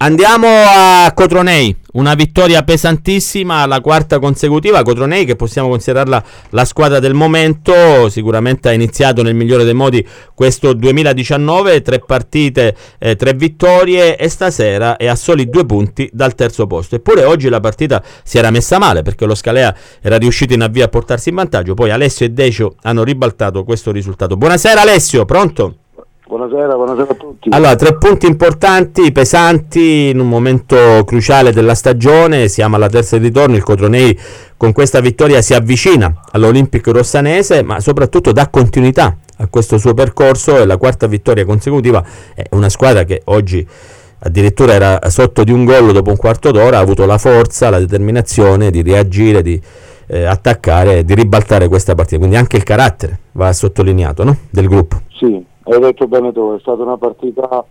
Andiamo a Cotronei, una vittoria pesantissima, la quarta consecutiva. Cotronei, che possiamo considerarla la squadra del momento, sicuramente ha iniziato nel migliore dei modi questo 2019, 3 partite, 3 vittorie, e stasera è a soli 2 punti dal terzo posto. Eppure oggi la partita si era messa male, perché lo Scalea era riuscito in avvio a portarsi in vantaggio, poi Alessio e Decio hanno ribaltato questo risultato. Buonasera Alessio, pronto? Buonasera a tutti. Allora, 3 punti importanti, pesanti, in un momento cruciale della stagione. Siamo alla terza di ritorno. Il Cotronei con questa vittoria si avvicina all'Olimpico Rossanese, ma soprattutto dà continuità a questo suo percorso, e la quarta vittoria consecutiva. È una squadra che oggi addirittura era sotto di un gol dopo un quarto d'ora, ha avuto la forza, la determinazione di reagire, di attaccare, di ribaltare questa partita. Quindi anche il carattere va sottolineato, no? Del gruppo. Sì, hai detto bene tu, è stata una partita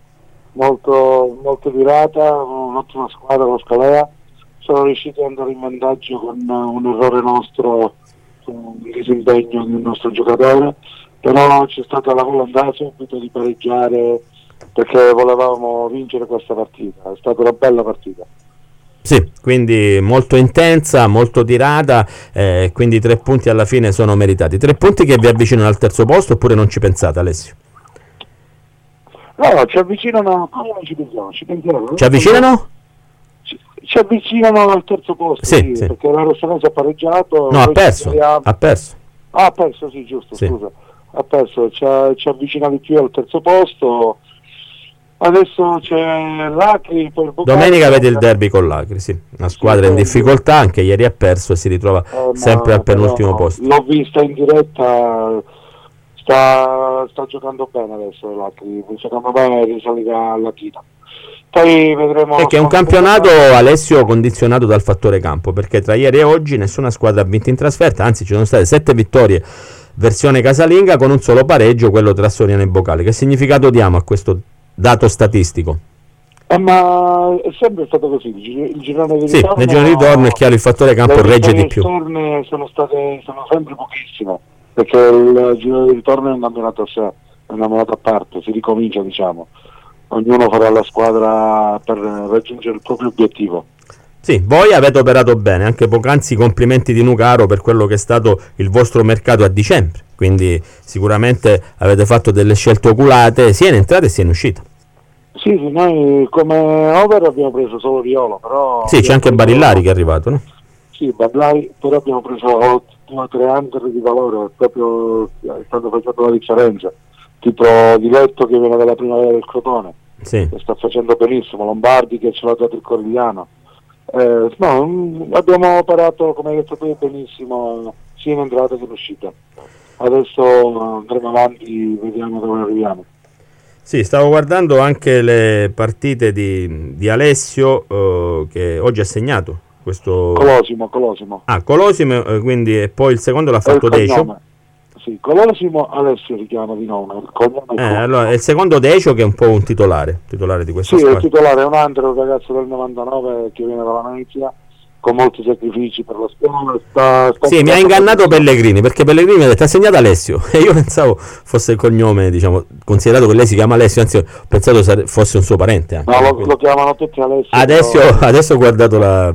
molto virata, un'ottima squadra lo Scalea. Sono riusciti ad andare in vantaggio con un errore nostro, un disimpegno del nostro giocatore, però c'è stata la volontà subito di pareggiare, perché volevamo vincere questa partita. È stata una bella partita. Sì, quindi molto intensa, molto tirata, quindi 3 punti alla fine sono meritati. 3 punti che vi avvicinano al terzo posto, oppure non ci pensate, Alessio? No, ci avvicinano, come non ci pensiamo? Ci pensiamo. Ci avvicinano? Ci avvicinano al terzo posto, sì. Perché la Rossanese ha pareggiato. No, ha perso. Ha perso, sì, giusto, sì. Scusa. Ha perso, ci avvicina di più al terzo posto. Adesso c'è l'Acri, poi il Boccari. Domenica avete il derby con l'Acri, sì. Una squadra in difficoltà, anche ieri ha perso e si ritrova sempre al penultimo posto. L'ho vista in diretta, sta giocando bene adesso l'Acri, secondo me risalirà alla china. Poi vedremo. Perché è un campionato, Alessio, condizionato dal fattore campo, perché tra ieri e oggi nessuna squadra ha vinto in trasferta, anzi ci sono state 7 vittorie versione casalinga con un solo pareggio, quello tra Soriano e Boccali. Che significato diamo a questo dato statistico? Ma è sempre stato così, il girone di ritorno. Sì, nel girone di ritorno è chiaro, il fattore campo regge di più. Le sono sempre pochissime, perché il girone di ritorno è un campionato a sé, è un campionato a parte, si ricomincia, diciamo. Ognuno farà la squadra per raggiungere il proprio obiettivo. Sì, voi avete operato bene, anche poc'anzi complimenti di Nucaro per quello che è stato il vostro mercato a dicembre, quindi sicuramente avete fatto delle scelte oculate sia in entrata sia in uscita. Sì, noi come over abbiamo preso solo Riolo, però. Sì, c'è anche Barillari che è arrivato, no? Sì, Barillari, però abbiamo preso 2 o 3 under di valore, proprio stanno facendo la differenza, tipo Diletto che viene dalla primavera del Crotone, sì, che sta facendo benissimo, Lombardi che ce l'ha dato il Corigliano. No, abbiamo operato, come hai detto tu, benissimo sia in entrata che in uscita. Adesso andremo avanti, vediamo dove arriviamo. Sì, stavo guardando anche le partite di Alessio, che oggi ha segnato questo. Colosimo. Ah, Colosimo, quindi, e poi il secondo l'ha fatto Decio. Sì, Colosimo Alessio si chiama di nome. Allora, è il secondo Decio, che è un po' un titolare di questa squadra. Sì, il titolare è un altro ragazzo del 99 che viene dalla Venezia, con molti sacrifici per la scuola. Sì, mi ha ingannato Pellegrini, perché Pellegrini mi ha detto ha segnato Alessio e io pensavo fosse il cognome, diciamo, considerato che lei si chiama Alessio, anzi ho pensato fosse un suo parente anche. No, lo chiamano tutti Alessio. Adesso ho guardato la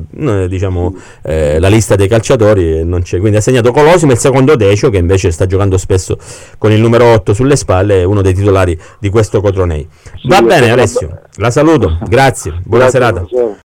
lista dei calciatori e non c'è, quindi ha segnato Colosimo, il secondo Decio, che invece sta giocando spesso con il numero 8 sulle spalle, è uno dei titolari di questo Cotronei. Va bene Alessio, la saluto, grazie, buona serata.